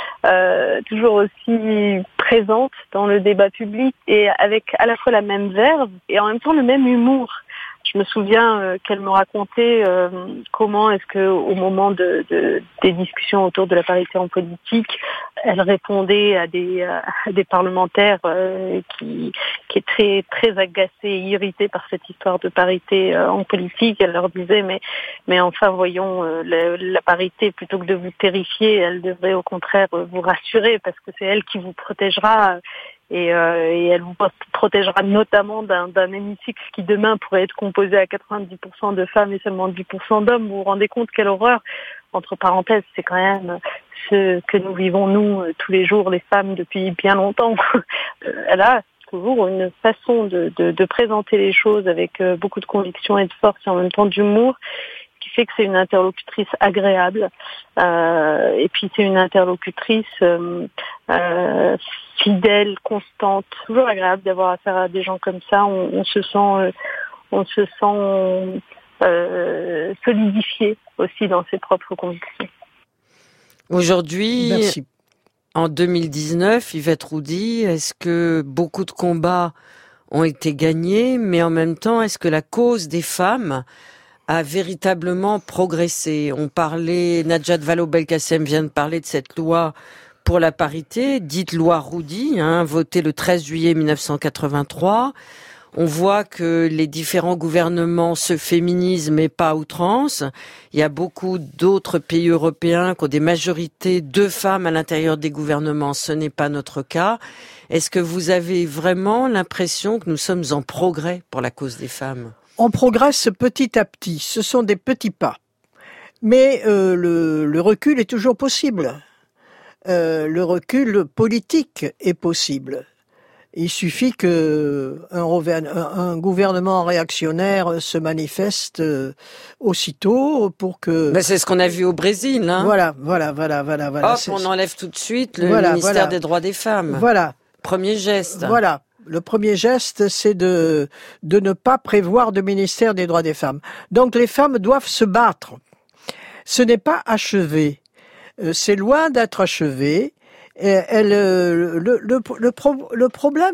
euh, toujours aussi présente dans le débat public et avec à la fois la même verve et en même temps le même humour. Je me souviens euh, qu'elle me racontait euh, comment est-ce que au moment de, de des discussions autour de la parité en politique, elle répondait à des à des parlementaires euh, qui qui est très très agacés et irrités par cette histoire de parité euh, en politique. Elle leur disait mais mais enfin voyons euh, la, la parité plutôt que de vous terrifier, elle devrait au contraire vous rassurer parce que c'est elle qui vous protégera. Et, euh, et elle vous protégera notamment d'un, d'un hémicycle qui demain pourrait être composé à quatre-vingt-dix pour cent de femmes et seulement dix pour cent d'hommes. Vous vous rendez compte quelle horreur? Entre parenthèses, c'est quand même ce que nous vivons nous tous les jours, les femmes, depuis bien longtemps. Elle a toujours une façon de, de, de présenter les choses avec beaucoup de conviction et de force et en même temps d'humour, qui fait que c'est une interlocutrice agréable. Euh, et puis c'est une interlocutrice euh, euh, fidèle, constante, toujours agréable d'avoir affaire à des gens comme ça. On, on se sent, euh, on se sent euh, solidifié aussi dans ses propres convictions. Aujourd'hui, Merci. En deux mille dix-neuf, Yvette Roudy, est-ce que beaucoup de combats ont été gagnés, mais en même temps, est-ce que la cause des femmes a véritablement progressé. On parlait, Najat Vallaud-Belkacem vient de parler de cette loi pour la parité, dite loi Roudy, hein, votée le treize juillet mille neuf cent quatre-vingt-trois. On voit que les différents gouvernements se féminisent, mais pas à outrance. Il y a beaucoup d'autres pays européens qui ont des majorités de femmes à l'intérieur des gouvernements. Ce n'est pas notre cas. Est-ce que vous avez vraiment l'impression que nous sommes en progrès pour la cause des femmes ? On progresse petit à petit. Ce sont des petits pas. Mais euh, le, le recul est toujours possible. Euh, le recul politique est possible. Il suffit que un, un gouvernement réactionnaire se manifeste aussitôt pour que. Ben c'est ce qu'on a vu au Brésil, hein. Voilà, voilà, voilà, voilà, voilà. Hop, on enlève tout de suite le voilà, ministère voilà. des droits des femmes. Voilà. Premier geste. Voilà. Le premier geste, c'est de de ne pas prévoir de ministère des droits des femmes. Donc les femmes doivent se battre. Ce n'est pas achevé. C'est loin d'être achevé. Elle, le, le, le, le, pro, le problème,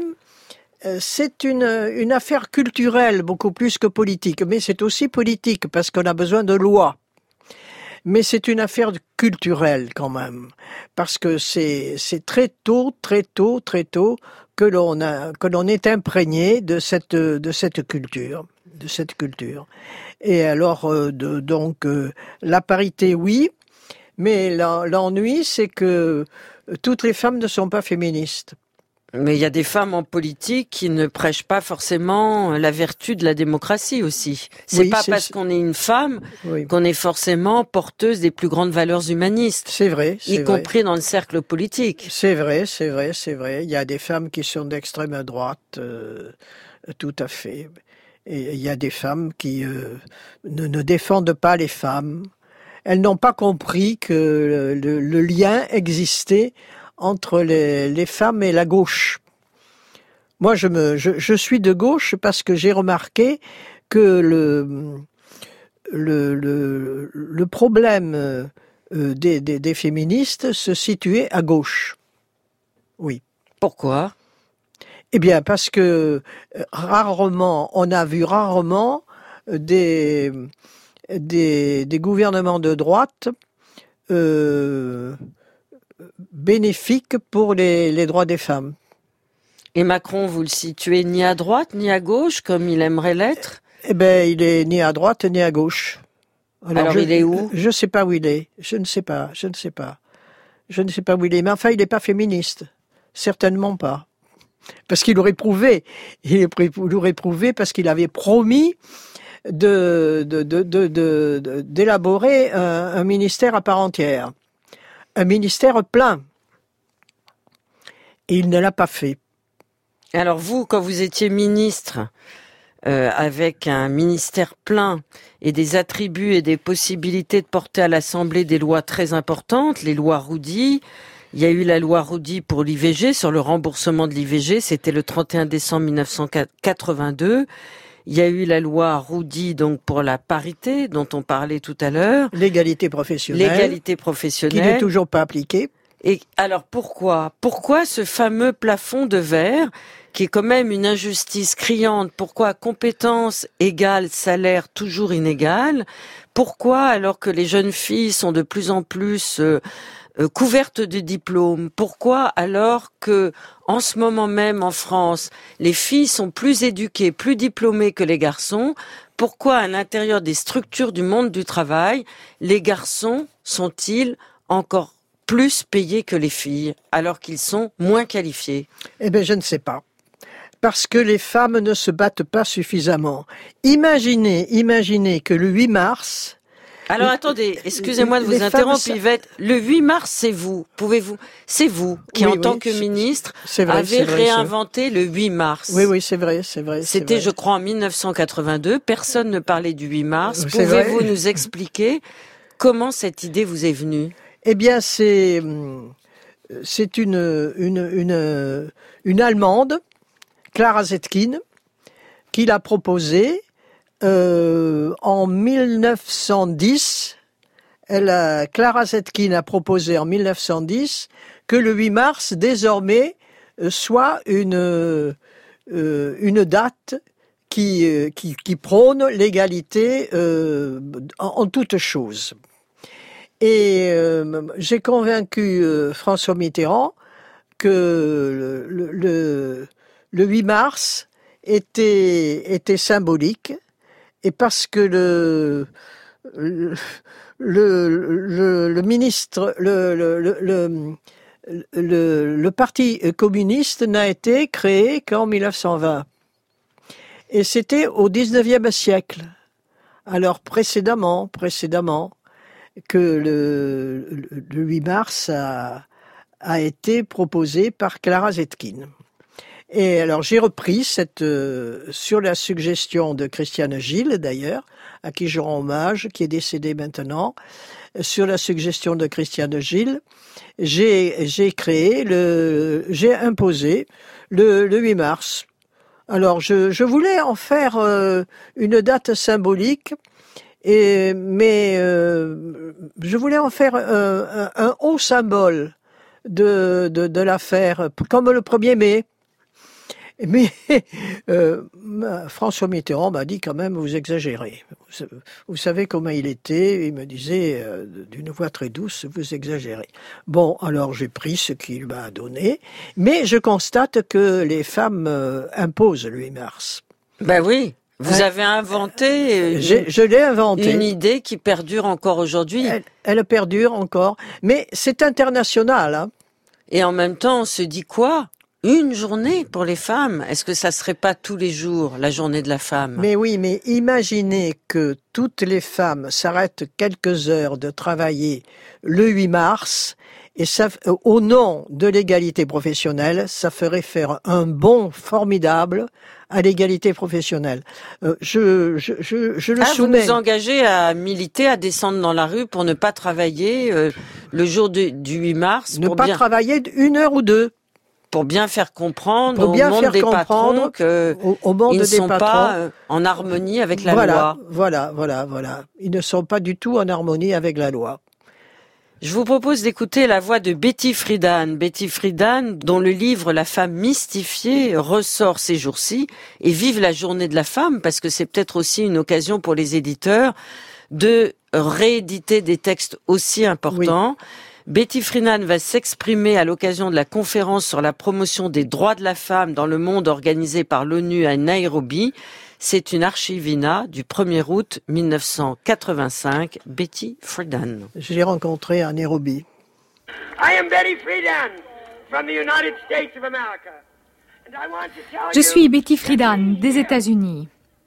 c'est une, une affaire culturelle beaucoup plus que politique, mais c'est aussi politique parce qu'on a besoin de lois. Mais c'est une affaire culturelle quand même, parce que c'est, c'est très tôt, très tôt, très tôt que l'on a, que l'on est imprégné de cette, de cette culture, de cette culture. Et alors, de, donc, la parité, oui, mais l'ennui, c'est que toutes les femmes ne sont pas féministes. Mais il y a des femmes en politique qui ne prêchent pas forcément la vertu de la démocratie aussi. C'est oui, pas c'est, parce qu'on est une femme oui. qu'on est forcément porteuse des plus grandes valeurs humanistes. C'est vrai. C'est y vrai. compris dans le cercle politique. C'est vrai, c'est vrai, c'est vrai. Il y a des femmes qui sont d'extrême droite, euh, tout à fait. Et il y a des femmes qui euh, ne, ne défendent pas les femmes. Elles n'ont pas compris que le, le, le lien existait entre les, les femmes et la gauche. Moi, je, me, je, je suis de gauche parce que j'ai remarqué que le, le, le, le problème des, des, des féministes se situait à gauche. Oui. Pourquoi ? Eh bien, parce que rarement, on a vu rarement des... Des, des gouvernements de droite euh, bénéfiques pour les, les droits des femmes. Et Macron, vous le situez ni à droite ni à gauche, comme il aimerait l'être ? Eh bien, il est ni à droite ni à gauche. Alors, Alors je, il est où ? Je ne sais pas où il est. Je ne sais pas. Je ne sais pas. Je ne sais pas où il est. Mais enfin, il n'est pas féministe. Certainement pas. Parce qu'il aurait prouvé. Il aurait prouvé parce qu'il avait promis De, de, de, de, de, d'élaborer un, un ministère à part entière, un ministère plein. Et il ne l'a pas fait. Alors vous, quand vous étiez ministre, euh, avec un ministère plein et des attributs et des possibilités de porter à l'Assemblée des lois très importantes, les lois Roudy, il y a eu la loi Roudy pour l'I V G, sur le remboursement de l'I V G, c'était le trente et un décembre mille neuf cent quatre-vingt-deux. Il y a eu la loi Roudy donc pour la parité dont on parlait tout à l'heure. L'égalité professionnelle. L'égalité professionnelle. Qui n'est toujours pas appliquée. Et alors pourquoi ? Pourquoi ce fameux plafond de verre qui est quand même une injustice criante ? Pourquoi compétences égales, salaire toujours inégal ? Pourquoi alors que les jeunes filles sont de plus en plus euh, euh, couvertes de diplômes ? Pourquoi alors que en ce moment même en France, les filles sont plus éduquées, plus diplômées que les garçons ? Pourquoi à l'intérieur des structures du monde du travail, les garçons sont-ils encore plus payés que les filles, alors qu'ils sont moins qualifiés ? Eh bien, je ne sais pas. Parce que les femmes ne se battent pas suffisamment. Imaginez, imaginez que le huit mars... Alors attendez, excusez-moi de vous interrompre, femmes... Yvette. Le huit mars, c'est vous. Pouvez-vous, c'est vous qui, oui, en oui, tant que ministre, vrai, avez vrai, réinventé le huit mars. Oui, oui, c'est vrai, c'est vrai. C'était, vrai. je crois, en mille neuf cent quatre-vingt-deux. Personne ne parlait du huit mars. Pouvez-vous vrai. nous expliquer comment cette idée vous est venue ? Eh bien, c'est c'est une une une une Allemande, Clara Zetkin, qui l'a proposé. Euh, en mille neuf cent dix, elle a, Clara Zetkin a proposé en mille neuf cent dix que le huit mars, désormais, soit une, euh, une date qui, euh, qui, qui prône l'égalité euh, en, en toutes choses. Et euh, j'ai convaincu euh, François Mitterrand que le, le, le huit mars était, était symbolique, et parce que le, le, le, le ministre, le, le, le, le, le Parti communiste n'a été créé qu'en mille neuf cent vingt. Et c'était au dix-neuvième siècle. Alors précédemment, précédemment, que le, le huit mars a, a été proposé par Clara Zetkin. Et alors j'ai repris cette, euh, sur la suggestion de Christiane Gilles d'ailleurs, à qui je rends hommage, qui est décédée maintenant, sur la suggestion de Christiane Gilles, j'ai, j'ai créé le, j'ai imposé le, le huit mars. Alors je, je voulais en faire euh, une date symbolique, et, mais euh, je voulais en faire euh, un, un haut symbole de, de, de l'affaire, comme le premier mai. Mais euh, François Mitterrand m'a dit quand même, vous exagérez. Vous, vous savez comment il était, il me disait euh, d'une voix très douce, vous exagérez. Bon, alors j'ai pris ce qu'il m'a donné, mais je constate que les femmes euh, imposent le huit mars. Ben oui, vous hein? avez inventé une, je, je l'ai inventé. Une idée qui perdure encore aujourd'hui. Elle, elle perdure encore, mais c'est international. Hein. Et en même temps, on se dit quoi ? Une journée pour les femmes. Est-ce que ça serait pas tous les jours, la journée de la femme? Mais oui, mais imaginez que toutes les femmes s'arrêtent quelques heures de travailler le huit mars, et ça, au nom de l'égalité professionnelle, ça ferait faire un bond formidable à l'égalité professionnelle. Euh, je, je, je, je le ah, soumets. Vous nous engagez à militer, à descendre dans la rue pour ne pas travailler euh, le jour de, du huit mars. Ne pour pas bien... travailler une heure ou deux. Pour bien faire comprendre pour bien au monde faire des comprendre patrons que au, au monde ils ne des sont patrons, pas euh, en harmonie avec la voilà, loi. Voilà, voilà, voilà. Ils ne sont pas du tout en harmonie avec la loi. Je vous propose d'écouter la voix de Betty Friedan. Betty Friedan, dont le livre La femme mystifiée ressort ces jours-ci, et vive la journée de la femme, parce que c'est peut-être aussi une occasion pour les éditeurs de rééditer des textes aussi importants. Oui. Betty Friedan va s'exprimer à l'occasion de la conférence sur la promotion des droits de la femme dans le monde organisée par l'ONU à Nairobi. C'est une archivina du premier août mille neuf cent quatre-vingt-cinq. Betty Friedan. Je l'ai rencontrée à Nairobi. I am Betty Friedan from the United States of America. And I want to tell Je suis Betty Friedan des États-Unis.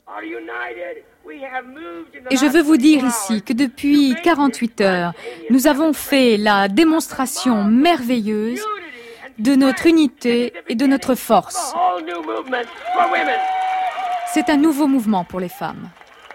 Et je veux vous dire ici que depuis quarante-huit heures, nous avons fait la démonstration merveilleuse de notre unité et de notre force. C'est un nouveau mouvement pour les femmes.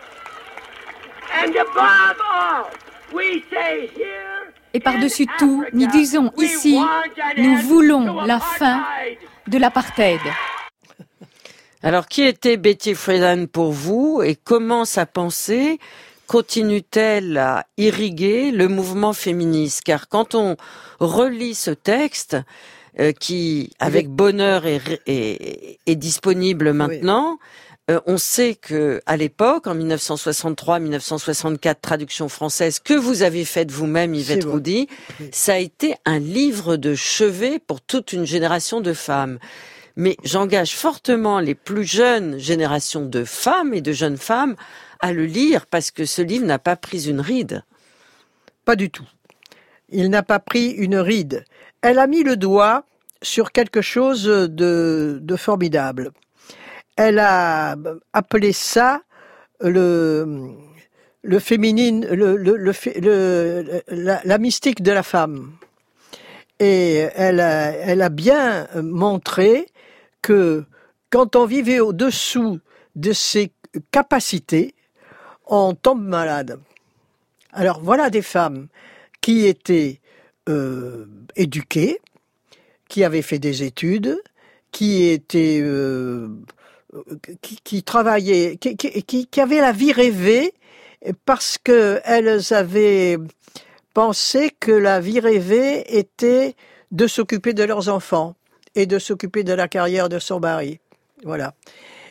Et par-dessus tout, nous disons ici, nous voulons la fin de l'apartheid. Alors, qui était Betty Friedan pour vous et comment sa pensée continue-t-elle à irriguer le mouvement féministe? Car quand on relit ce texte, euh, qui, avec bonheur, est, est, est disponible maintenant, oui. euh, on sait que à l'époque, en mille neuf cent soixante-trois mille neuf cent soixante-quatre, traduction française, que vous avez faite vous-même, Yvette Roudy, oui. ça a été un livre de chevet pour toute une génération de femmes. Mais j'engage fortement les plus jeunes générations de femmes et de jeunes femmes à le lire parce que ce livre n'a pas pris une ride. Pas du tout. Il n'a pas pris une ride. Elle a mis le doigt sur quelque chose de, de formidable. Elle a appelé ça le, le féminine, le, le, le, le, la, la mystique de la femme. Et elle a, elle a bien montré que quand on vivait au-dessous de ses capacités, on tombe malade. Alors voilà des femmes qui étaient euh, éduquées, qui avaient fait des études, qui étaient, euh, qui, qui travaillaient, qui, qui, qui avaient la vie rêvée parce que elles avaient pensé que la vie rêvée était de s'occuper de leurs enfants et de s'occuper de la carrière de son mari. Voilà.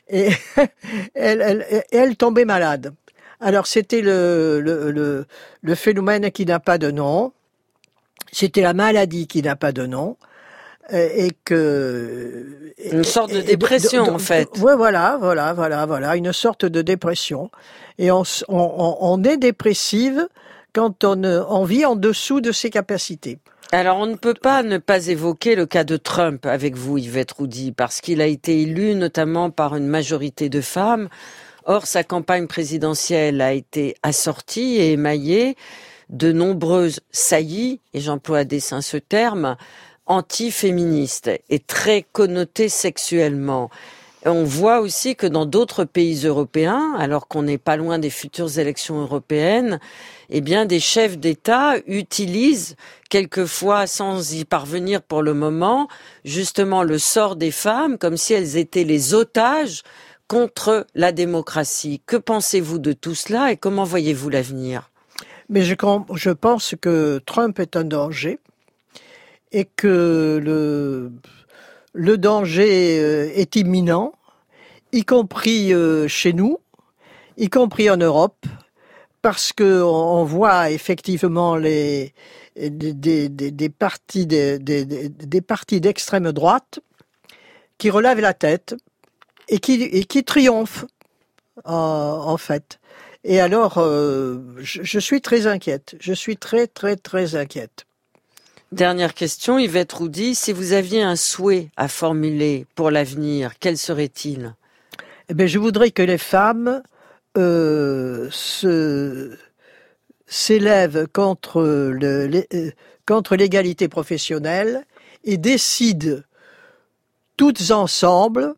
et elle, elle, elle tombait malade. Alors c'était le, le, le, le phénomène qui n'a pas de nom, c'était la maladie qui n'a pas de nom, et que... Une sorte de dépression, de, de, de, en fait. Oui, voilà, voilà, voilà, voilà, une sorte de dépression. Et on, on, on est dépressive quand on, on vit en dessous de ses capacités. Alors, on ne peut pas ne pas évoquer le cas de Trump avec vous, Yvette Roudy, parce qu'il a été élu notamment par une majorité de femmes. Or, sa campagne présidentielle a été assortie et émaillée de nombreuses saillies, et j'emploie à dessein ce terme, anti-féministes et très connotées sexuellement. Et on voit aussi que dans d'autres pays européens, alors qu'on n'est pas loin des futures élections européennes, eh bien, des chefs d'État utilisent, quelquefois sans y parvenir pour le moment, justement le sort des femmes comme si elles étaient les otages contre la démocratie. Que pensez-vous de tout cela et comment voyez-vous l'avenir ? Mais je, je pense que Trump est un danger et que le, le danger est imminent, y compris chez nous, y compris en Europe, parce que on voit effectivement les des, des, des partis des, des, des partis d'extrême droite qui relèvent la tête et qui et qui triomphent en, en fait. Et alors, euh, je, je suis très inquiète. Je suis très très très inquiète. Dernière question, Yvette Roudy, si vous aviez un souhait à formuler pour l'avenir, quel serait-il ? Eh bien, je voudrais que les femmes euh, se, s'élèvent contre, le, les, contre l'égalité professionnelle et décident toutes ensemble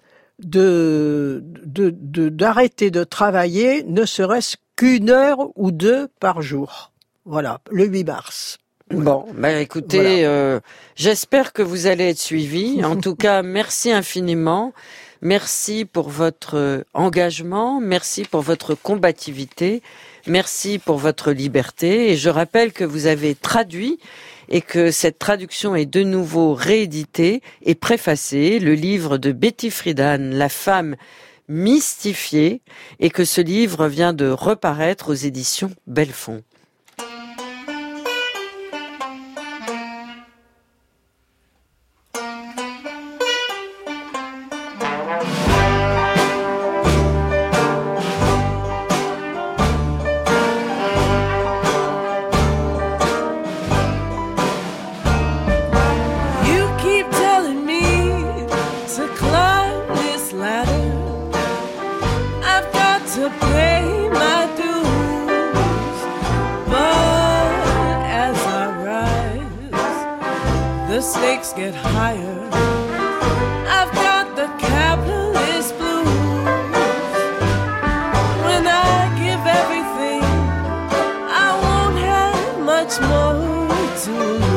de, de, de, d'arrêter de travailler, ne serait-ce qu'une heure ou deux par jour. Voilà, le huit mars. Bon, bah écoutez, voilà. euh, j'espère que vous allez être suivis. En tout cas, merci infiniment. Merci pour votre engagement, merci pour votre combativité, merci pour votre liberté. Et je rappelle que vous avez traduit et que cette traduction est de nouveau rééditée et préfacée, le livre de Betty Friedan, La femme mystifiée, et que ce livre vient de reparaître aux éditions Belfond. Get higher. I've got the capitalist blues. When I give everything, I won't have much more to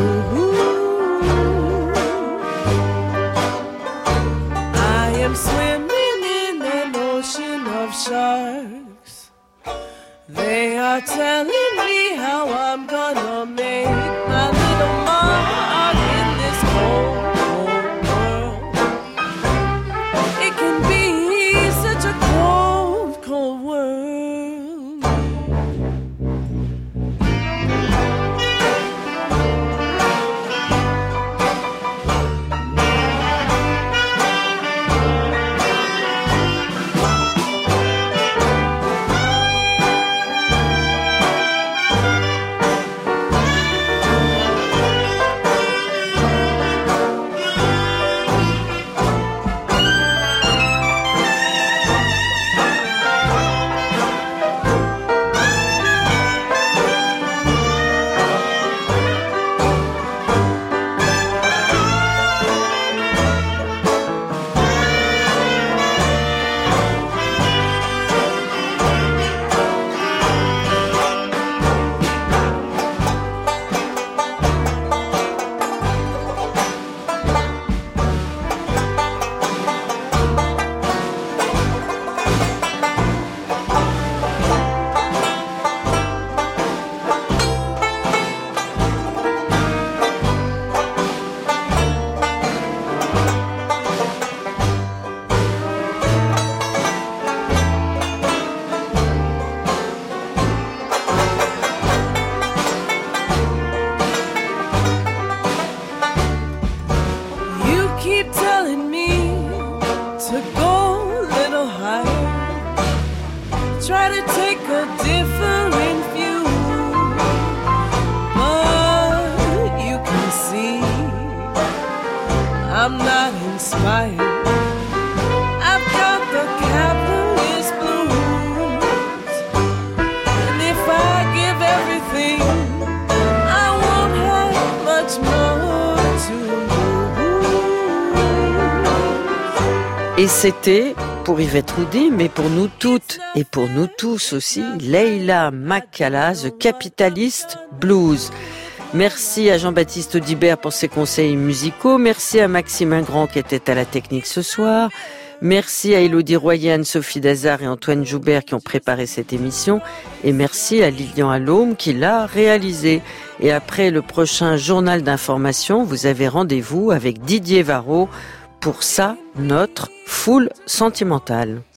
lose. I am swimming in an ocean of sharks. They are telling me how I'm gonna make my little mark in this cold, cold world. It can be such a cold, cold world. spying. I've got the capitalist blues, and if I give everything, I won't have much more to lose. Et c'était pour Yvette Roudy, mais pour nous toutes et pour nous tous aussi, Leila McCalla, The Capitalist Blues. Merci à Jean-Baptiste Audibert pour ses conseils musicaux. Merci à Maxime Ingrand qui était à la technique ce soir. Merci à Élodie Royer, Anne-Sophie Dazard et Antoine Joubert qui ont préparé cette émission. Et merci à Lilian Allôme qui l'a réalisée. Et après le prochain journal d'information, vous avez rendez-vous avec Didier Varro pour ça, notre foule sentimentale.